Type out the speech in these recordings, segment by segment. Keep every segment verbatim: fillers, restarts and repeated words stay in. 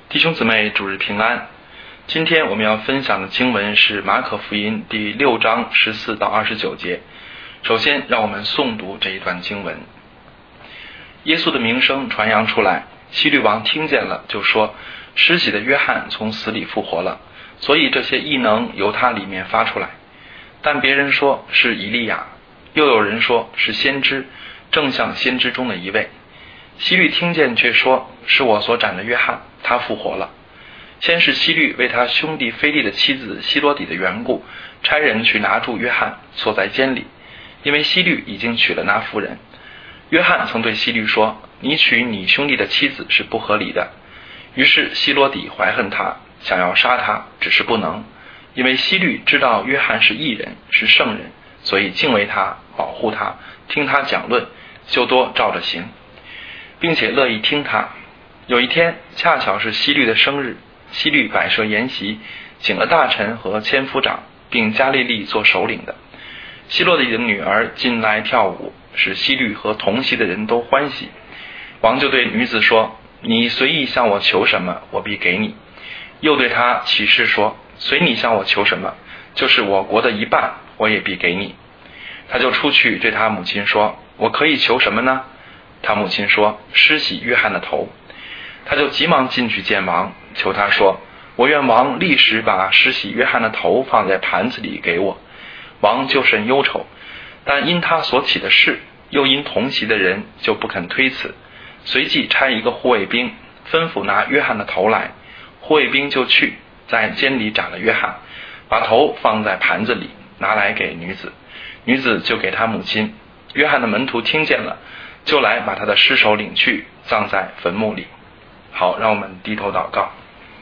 弟兄姊妹，主日平安。今天我们要分享的经文是马可福音第六章十四到二十九节。首先让我们诵读这一段经文。耶稣的名声传扬出来，希律王听见了，就说施洗的约翰从死里复活了，所以这些异能由他里面发出来。但别人说是以利亚，又有人说是先知，正像先知中的一位。希律听见却说，是我所斩的约翰，他复活了。先是希律为他兄弟腓力的妻子希罗底的缘故，差人去拿住约翰，锁在监里，因为希律已经娶了那妇人。约翰曾对希律说，你娶你兄弟的妻子是不合理的。于是希罗底怀恨他，想要杀他，只是不能，因为希律知道约翰是义人，是圣人，所以敬畏他，保护他，听他讲论，就多照着行，并且乐意听他。有一天恰巧是希律的生日，希律摆设筵席，请了大臣和千夫长，并加利利做首领的。希罗底的女儿进来跳舞，使希律和同席的人都欢喜。王就对女子说，你随意向我求什么，我必给你。又对他起誓说，随你向我求什么，就是我国的一半，我也必给你。他就出去对他母亲说，我可以求什么呢？他母亲说，施洗约翰的头。他就急忙进去见王，求他说，我愿王立时把施洗约翰的头放在盘子里给我。王就甚忧愁，但因他所起的事，又因同席的人，就不肯推辞。随即差一个护卫兵，吩咐拿约翰的头来。护卫兵就去，在监里斩了约翰，把头放在盘子里，拿来给女子。女子就给他母亲。约翰的门徒听见了，就来把他的尸首领去，葬在坟墓里。好，让我们低头祷告。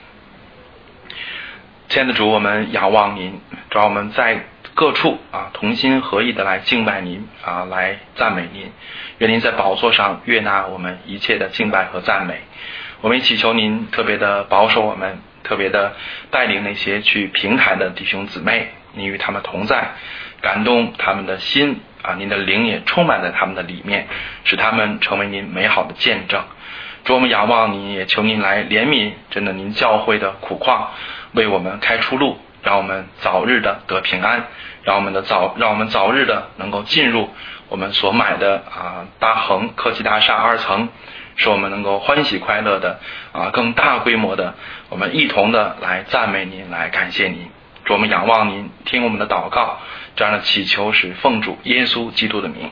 亲爱的主，我们仰望您，主，我们在各处啊同心合意的来敬拜您啊，来赞美您。愿您在宝座上悦纳我们一切的敬拜和赞美。我们祈求您特别的保守我们，特别的带领那些去平台的弟兄姊妹，您与他们同在，感动他们的心啊，您的灵也充满在他们的里面，使他们成为您美好的见证。主，我们仰望您，也求您来怜悯真的您教会的苦况，为我们开出路，让我们早日的得平安，让我们的早让我们早日的能够进入我们所买的啊大恒科技大厦二层，使我们能够欢喜快乐的啊更大规模的，我们一同的来赞美您，来感谢您。主，我们仰望您，听我们的祷告，这样的祈求是奉主耶稣基督的名。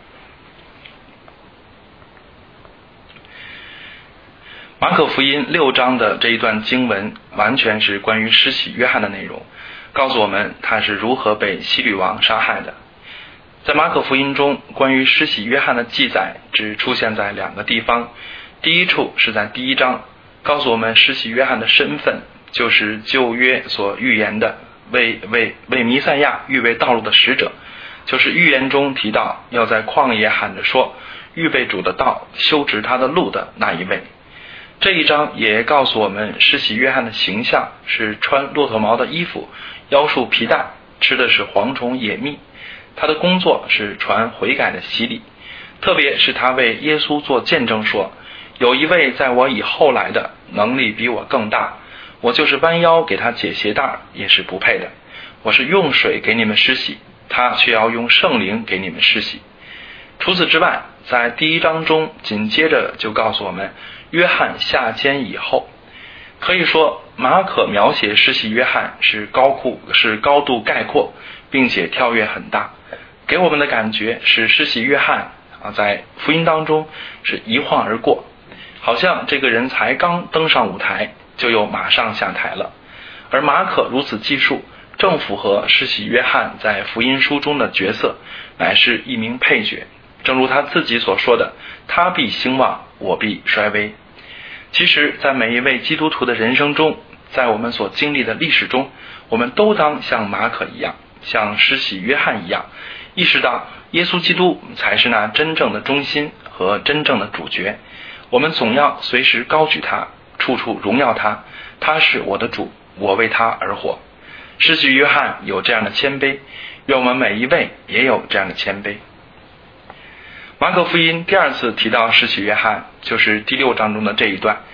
马可福音六章的这一段经文完全是关于施洗约翰的内容，告诉我们他是如何被希律王杀害的。在马可福音中，关于施洗约翰的记载只出现在两个地方。第一处是在第一章，告诉我们施洗约翰的身份就是旧约所预言的为为为弥赛亚预备道路的使者，就是预言中提到要在旷野喊着说，预备主的道，修直他的路的那一位。这一章也告诉我们施洗约翰的形象是穿骆驼毛的衣服，腰束皮带，吃的是蝗虫野蜜。他的工作是传悔改的洗礼，特别是他为耶稣做见证说，有一位在我以后来的，能力比我更大，我就是弯腰给他解鞋带也是不配的。我是用水给你们施洗，他却要用圣灵给你们施洗。除此之外，在第一章中紧接着就告诉我们约翰下监以后。可以说马可描写施洗约翰是高库是高度概括，并且跳跃很大，给我们的感觉是施洗约翰啊在福音当中是一晃而过，好像这个人才刚登上舞台就又马上下台了。而马可如此记述，正符合施洗约翰在福音书中的角色，乃是一名配角，正如他自己所说的，他必兴旺，我必衰微。其实在每一位基督徒的人生中，在我们所经历的历史中，我们都当像马可一样，像施洗约翰一样，意识到耶稣基督才是那真正的中心和真正的主角。我们总要随时高举他，处处荣耀他，他是我的主，我为他而活。施洗约翰有这样的谦卑，愿我们每一位也有这样的谦卑。马可福音第二次提到施洗约翰，就是第六章中的这一段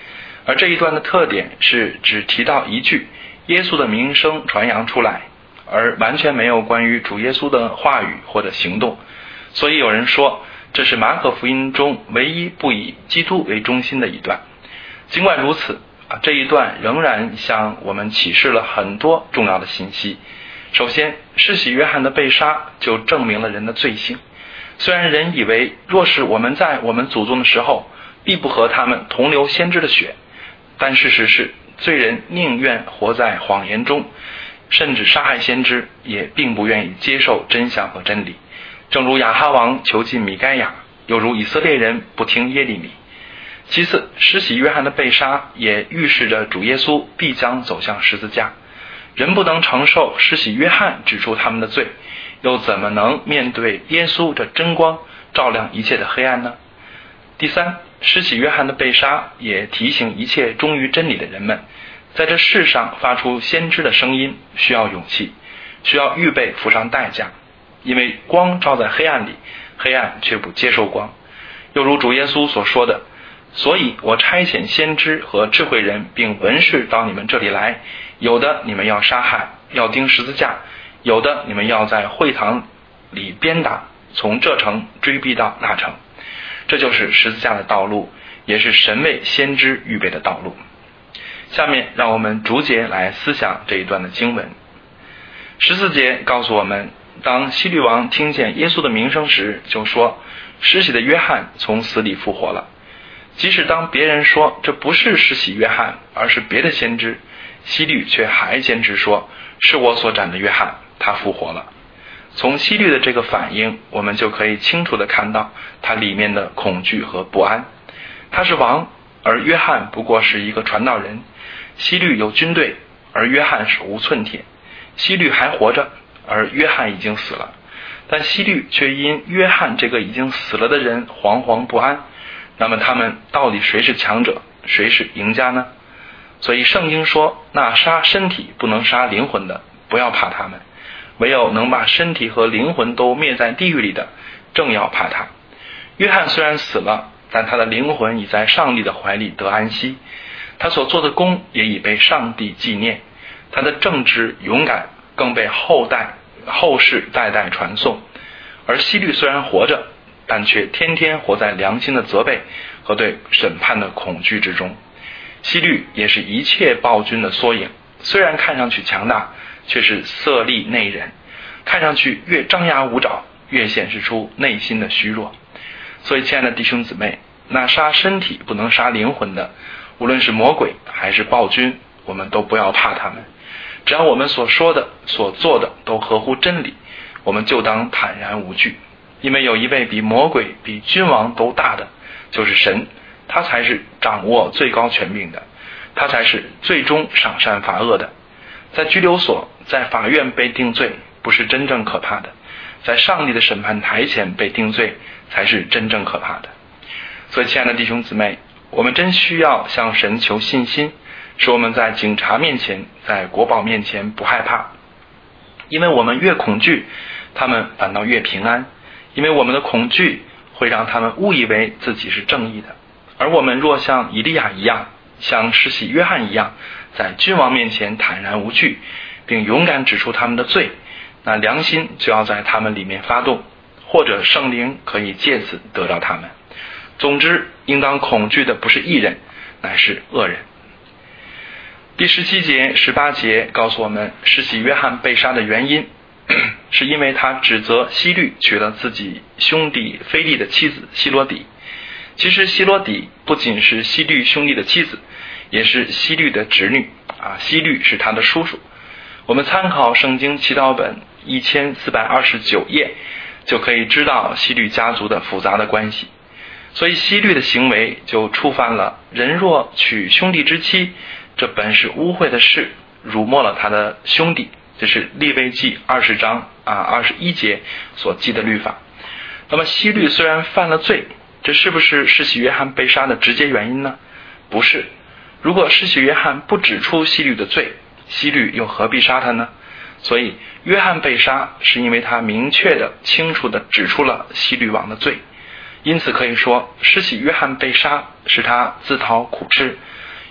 而这一段的特点是只提到一句耶稣的名声传扬出来，而完全没有关于主耶稣的话语或者行动。所以有人说这是马可福音中唯一不以基督为中心的一段。尽管如此啊，这一段仍然向我们启示了很多重要的信息。首先，施洗约翰的被杀就证明了人的罪性。虽然人以为若是我们在我们祖宗的时候必不和他们同流先知的血，但事实是罪人宁愿活在谎言中，甚至杀害先知，也并不愿意接受真相和真理。正如亚哈王囚禁米该亚，又如以色列人不听耶利米。其次，施洗约翰的被杀也预示着主耶稣必将走向十字架。人不能承受施洗约翰指出他们的罪，又怎么能面对耶稣这真光照亮一切的黑暗呢？第三，施洗约翰的被杀也提醒一切忠于真理的人们，在这世上发出先知的声音需要勇气，需要预备付上代价，因为光照在黑暗里，黑暗却不接受光。又如主耶稣所说的，所以我差遣先知和智慧人并文士到你们这里来，有的你们要杀害，要钉十字架，有的你们要在会堂里鞭打，从这城追逼到那城。这就是十字架的道路，也是神为先知预备的道路。下面让我们逐节来思想这一段的经文。十四节告诉我们，当希律王听见耶稣的名声时，就说施洗的约翰从死里复活了。即使当别人说这不是施洗约翰，而是别的先知，希律却还坚持说是我所斩的约翰，他复活了。从希律的这个反应，我们就可以清楚地看到他里面的恐惧和不安。他是王，而约翰不过是一个传道人。希律有军队，而约翰手无寸铁。希律还活着，而约翰已经死了。但希律却因约翰这个已经死了的人惶惶不安。那么他们到底谁是强者，谁是赢家呢？所以圣经说，那杀身体不能杀灵魂的，不要怕他们；唯有能把身体和灵魂都灭在地狱里的，正要怕他。约翰虽然死了，但他的灵魂已在上帝的怀里得安息，他所做的功也已被上帝纪念，他的正直勇敢更被后代后世代代传颂。而希律虽然活着，但却天天活在良心的责备和对审判的恐惧之中。希律也是一切暴君的缩影，虽然看上去强大，却是色厉内荏，看上去越张牙舞爪，越显示出内心的虚弱。所以亲爱的弟兄姊妹，那杀身体不能杀灵魂的，无论是魔鬼还是暴君，我们都不要怕他们。只要我们所说的所做的都合乎真理，我们就当坦然无惧。因为有一位比魔鬼比君王都大的，就是神，他才是掌握最高权柄的，他才是最终赏善罚恶的。在拘留所，在法院被定罪不是真正可怕的，在上帝的审判台前被定罪才是真正可怕的。所以亲爱的弟兄姊妹，我们真需要向神求信心，使我们在警察面前，在国宝面前不害怕。因为我们越恐惧，他们反倒越平安。因为我们的恐惧会让他们误以为自己是正义的，而我们若像以利亚一样，像施洗约翰一样，在君王面前坦然无惧，并勇敢指出他们的罪，那良心就要在他们里面发动，或者圣灵可以借此得到他们。总之，应当恐惧的不是义人，乃是恶人。第十七节、十八节告诉我们，施洗约翰被杀的原因是因为他指责希律娶了自己兄弟腓利的妻子希罗底。其实希罗底不仅是希律兄弟的妻子，也是希律的侄女啊，希律是他的叔叔。我们参考圣经祈祷本一千四百二十九页，就可以知道希律家族的复杂的关系。所以希律的行为就触犯了人若娶兄弟之妻，这本是污秽的事，辱没了他的兄弟。这是利未记二十章啊二十一节所记的律法。那么希律虽然犯了罪，这是不是施洗约翰被杀的直接原因呢？不是。如果施洗约翰不指出希律的罪，希律又何必杀他呢？所以约翰被杀是因为他明确的清楚的指出了希律王的罪。因此可以说，施洗约翰被杀是他自讨苦吃，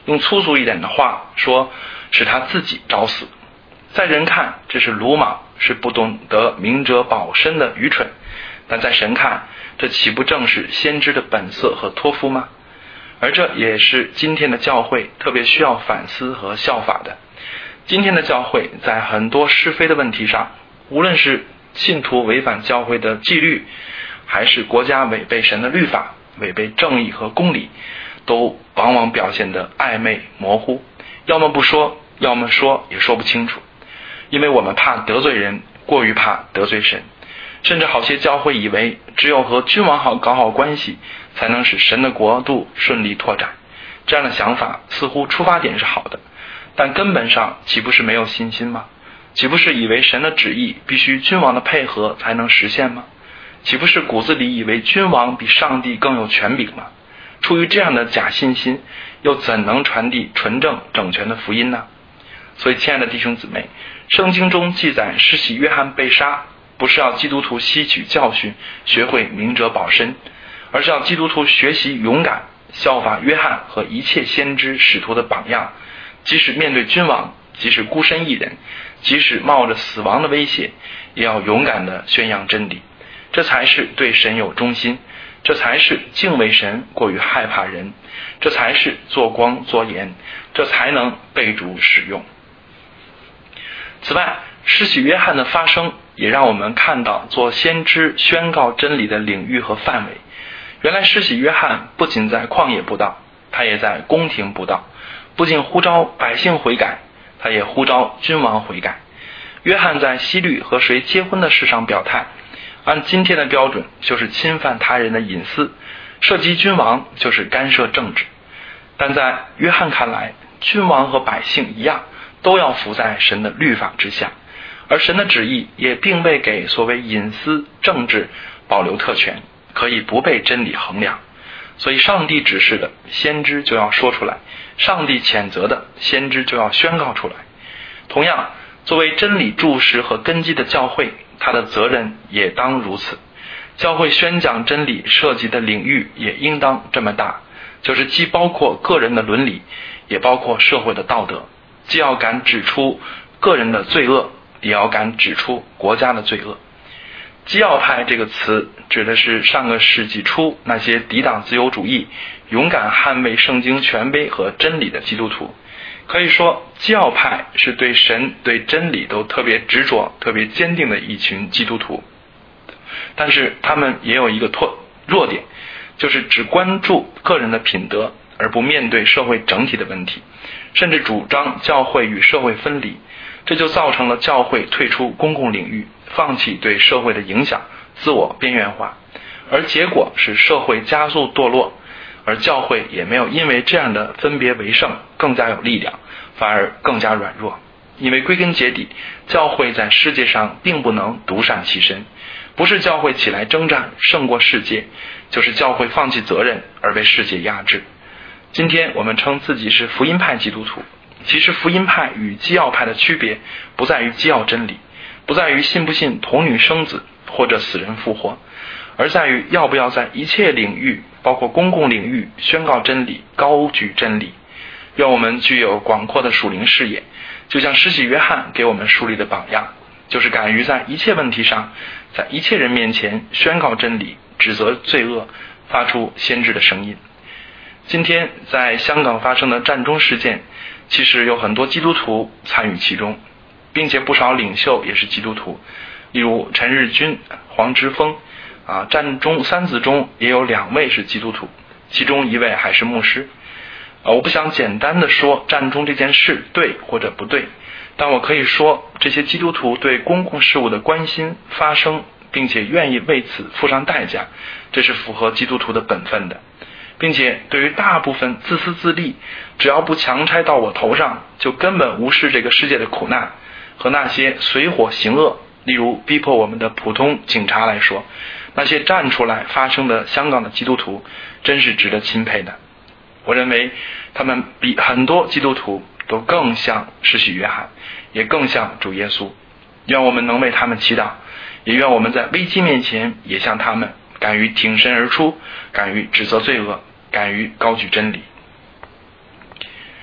用粗俗一点的话说，是他自己找死。在人看这是鲁莽，是不懂得明哲保身的愚蠢，但在神看，这岂不正是先知的本色和托付吗？而这也是今天的教会特别需要反思和效法的。今天的教会在很多是非的问题上，无论是信徒违反教会的纪律，还是国家违背神的律法，违背正义和公理，都往往表现得暧昧模糊，要么不说，要么说也说不清楚。因为我们怕得罪人，过于怕得罪神，甚至好些教会以为只有和君王好搞好关系，才能使神的国度顺利拓展。这样的想法似乎出发点是好的，但根本上岂不是没有信心吗？岂不是以为神的旨意必须君王的配合才能实现吗？岂不是骨子里以为君王比上帝更有权柄吗？出于这样的假信心，又怎能传递纯正整全的福音呢？所以亲爱的弟兄姊妹，圣经中记载施洗约翰被杀，不是要基督徒吸取教训，学会明哲保身，而是要基督徒学习勇敢，效法约翰和一切先知使徒的榜样，即使面对君王，即使孤身一人，即使冒着死亡的威胁，也要勇敢地宣扬真理。这才是对神有忠心，这才是敬畏神过于害怕人，这才是做光做盐，这才能被主使用。此外，施洗约翰的发生也让我们看到做先知宣告真理的领域和范围。原来施洗约翰不仅在旷野布道，他也在宫廷布道，不仅呼召百姓悔改，他也呼召君王悔改。约翰在希律和谁结婚的事上表态，按今天的标准就是侵犯他人的隐私，涉及君王就是干涉政治。但在约翰看来，君王和百姓一样，都要服在神的律法之下，而神的旨意也并未给所谓隐私政治保留特权，可以不被真理衡量。所以上帝指示的，先知就要说出来；上帝谴责的，先知就要宣告出来。同样，作为真理柱石和根基的教会，他的责任也当如此。教会宣讲真理涉及的领域也应当这么大，就是既包括个人的伦理，也包括社会的道德，既要敢指出个人的罪恶，也要敢指出国家的罪恶。基要派这个词指的是上个世纪初那些抵挡自由主义、勇敢捍卫圣经权威和真理的基督徒。可以说，基要派是对神对真理都特别执着、特别坚定的一群基督徒。但是他们也有一个弱弱点，就是只关注个人的品德，而不面对社会整体的问题，甚至主张教会与社会分离。这就造成了教会退出公共领域，放弃对社会的影响，自我边缘化，而结果是社会加速堕落，而教会也没有因为这样的分别为胜更加有力量，反而更加软弱。因为归根结底，教会在世界上并不能独善其身，不是教会起来征战胜过世界，就是教会放弃责任而被世界压制。今天我们称自己是福音派基督徒，其实福音派与基要派的区别不在于基要真理，不在于信不信童女生子或者死人复活，而在于要不要在一切领域，包括公共领域，宣告真理，高举真理。愿我们具有广阔的属灵视野，就像施洗约翰给我们树立的榜样，就是敢于在一切问题上，在一切人面前宣告真理，指责罪恶，发出先知的声音。今天在香港发生的战中事件，其实有很多基督徒参与其中，并且不少领袖也是基督徒，例如陈日君、黄之锋啊，战中三子中也有两位是基督徒，其中一位还是牧师。啊，我不想简单的说战中这件事对或者不对，但我可以说，这些基督徒对公共事务的关心、发声，并且愿意为此付上代价，这是符合基督徒的本分的。并且对于大部分自私自利，只要不强拆到我头上，就根本无视这个世界的苦难，和那些随伙行恶，例如逼迫我们的普通警察来说，那些站出来发声的香港的基督徒真是值得钦佩的。我认为他们比很多基督徒都更像施洗约翰，也更像主耶稣。愿我们能为他们祈祷，也愿我们在危机面前也像他们，敢于挺身而出，敢于指责罪恶，敢于高举真理。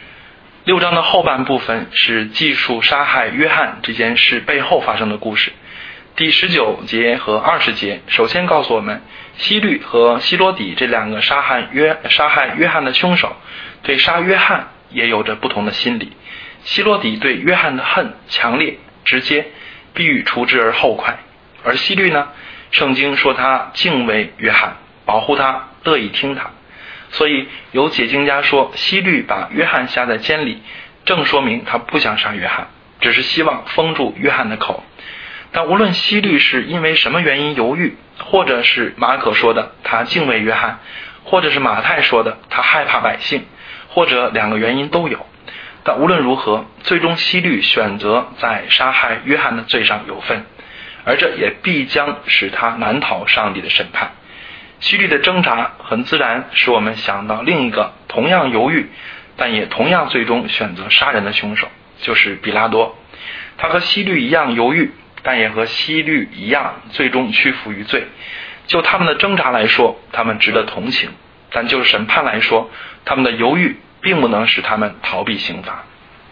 六章的后半部分是记述杀害约翰这件事背后发生的故事。第十九节和二十节首先告诉我们，希律和希罗底这两个杀害约杀害约翰的凶手对杀约翰也有着不同的心理。希罗底对约翰的恨强烈直接，必欲除之而后快，而希律呢，圣经说他敬畏约翰，保护他，乐意听他。所以有解经家说，希律把约翰下在监里，正说明他不想杀约翰，只是希望封住约翰的口。但无论希律是因为什么原因犹豫，或者是马可说的他敬畏约翰，或者是马太说的他害怕百姓，或者两个原因都有，但无论如何，最终希律选择在杀害约翰的罪上有份，而这也必将使他难逃上帝的审判。希律的挣扎很自然使我们想到另一个同样犹豫但也同样最终选择杀人的凶手，就是比拉多。他和希律一样犹豫，但也和希律一样最终屈服于罪。就他们的挣扎来说，他们值得同情，但就审判来说，他们的犹豫并不能使他们逃避刑罚。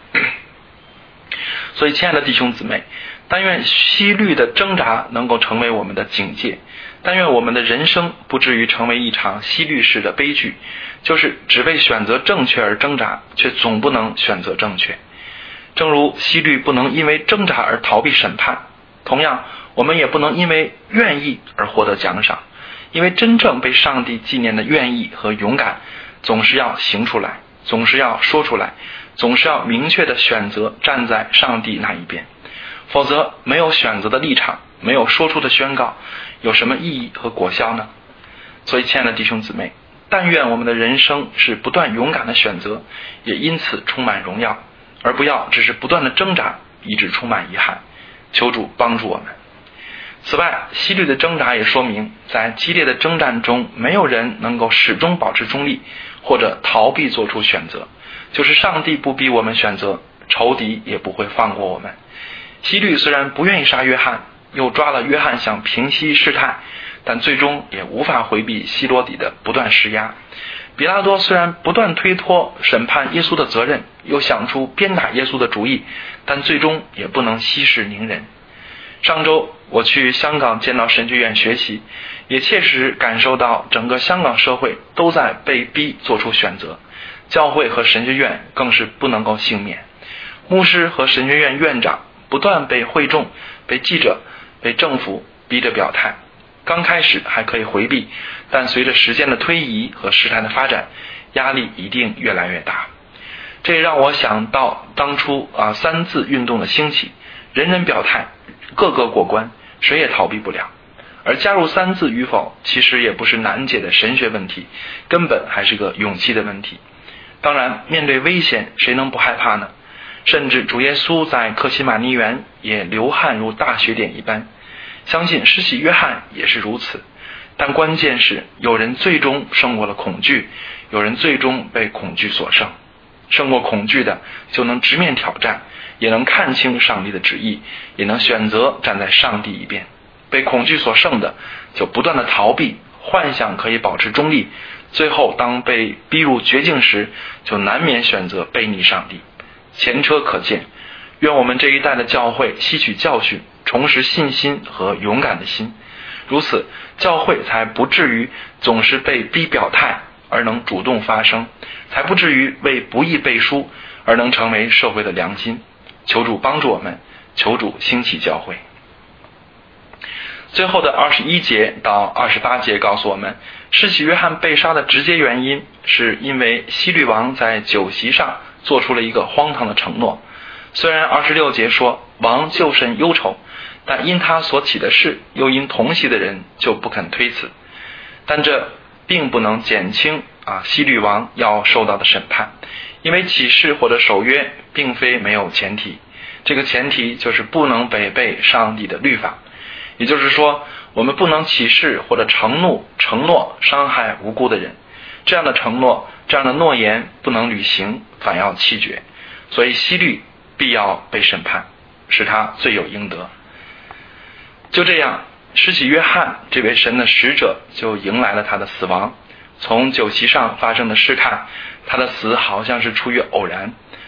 所以亲爱的弟兄姊妹，但愿希律的挣扎能够成为我们的警戒，但愿我们的人生不至于成为一场希律式的悲剧，就是只为选择正确而挣扎，却总不能选择正确。正如希律不能因为挣扎而逃避审判，同样我们也不能因为愿意而获得奖赏，因为真正被上帝纪念的愿意和勇敢，总是要行出来，总是要说出来，总是要明确的选择站在上帝那一边。否则没有选择的立场，没有说出的宣告，有什么意义和果效呢？所以亲爱的弟兄姊妹，但愿我们的人生是不断勇敢的选择，也因此充满荣耀，而不要只是不断的挣扎，以致充满遗憾。求主帮助我们。此外，希律的挣扎也说明，在激烈的征战中，没有人能够始终保持中立，或者逃避做出选择。就是上帝不逼我们选择，仇敌也不会放过我们。希律虽然不愿意杀约翰，又抓了约翰想平息事态，但最终也无法回避希罗底的不断施压。比拉多虽然不断推脱审判耶稣的责任，又想出鞭打耶稣的主意，但最终也不能息事宁人。上周我去香港见到神学院学习，也切实感受到整个香港社会都在被逼做出选择，教会和神学院更是不能够幸免。牧师和神学院院长不断被会众、被记者、被政府逼着表态。刚开始还可以回避，但随着时间的推移和事态的发展，压力一定越来越大。这也让我想到当初啊三自运动的兴起，人人表态，个个过关，谁也逃避不了。而加入三自与否，其实也不是难解的神学问题，根本还是个勇气的问题。当然，面对危险，谁能不害怕呢？甚至主耶稣在客西马尼园也流汗如大雪点一般，相信施洗约翰也是如此。但关键是有人最终胜过了恐惧，有人最终被恐惧所胜。胜过恐惧的就能直面挑战，也能看清上帝的旨意，也能选择站在上帝一边。被恐惧所胜的就不断的逃避，幻想可以保持中立，最后当被逼入绝境时，就难免选择背逆上帝。前车可鉴，愿我们这一代的教会吸取教训，重拾信心和勇敢的心，如此教会才不至于总是被逼表态，而能主动发声，才不至于为不义背书，而能成为社会的良心。求主帮助我们，求主兴起教会。最后的二十一节到二十八节告诉我们，施洗约翰被杀的直接原因是因为希律王在酒席上做出了一个荒唐的承诺。虽然二十六节说王就甚忧愁，但因他所起的事，又因同席的人就不肯推辞。但这并不能减轻啊希律王要受到的审判，因为起誓或者守约并非没有前提，这个前提就是不能违背上帝的律法。也就是说，我们不能起誓或者承诺承诺伤害无辜的人，这样的承诺，这样的诺言不能履行，反要弃绝。所以希律必要被审判，使他罪有应得。就这样，施洗约翰这位神的使者就迎来了他的死亡。从酒席上发生的事看，他的死好像是出于偶然，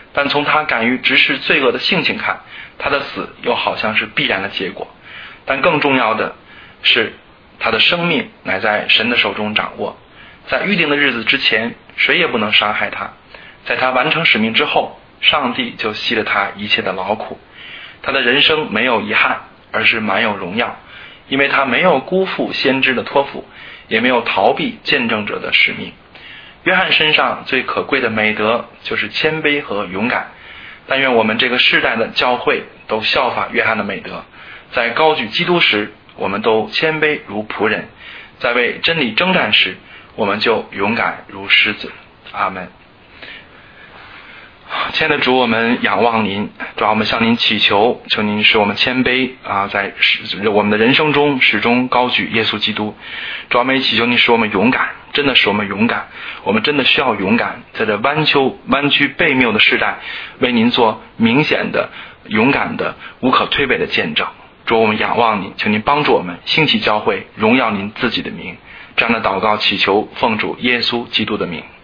但从他敢于直视罪恶的性情看，他的死又好像是必然的结果。但更重要的是，他的生命乃在神的手中掌握，在预定的日子之前，谁也不能伤害他。在他完成使命之后，上帝就息了他一切的劳苦。他的人生没有遗憾，而是满有荣耀，因为他没有辜负先知的托付，也没有逃避见证者的使命。约翰身上最可贵的美德就是谦卑和勇敢，但愿我们这个世代的教会都效法约翰的美德，在高举基督时，我们都谦卑如仆人；在为真理征战时，我们就勇敢如狮子。阿们。亲爱的主，我们仰望您，主啊，我们向您祈求，求您使我们谦卑啊，在我们的人生中始终高举耶稣基督。主啊，我们也祈求您使我们勇敢，真的使我们勇敢，我们真的需要勇敢，在这弯曲弯曲悖谬的时代，为您做明显的、勇敢的、无可推诿的见证。主啊，我们仰望您，求您帮助我们兴起教会，荣耀您自己的名。这样的祷告祈求，奉主耶稣基督的名。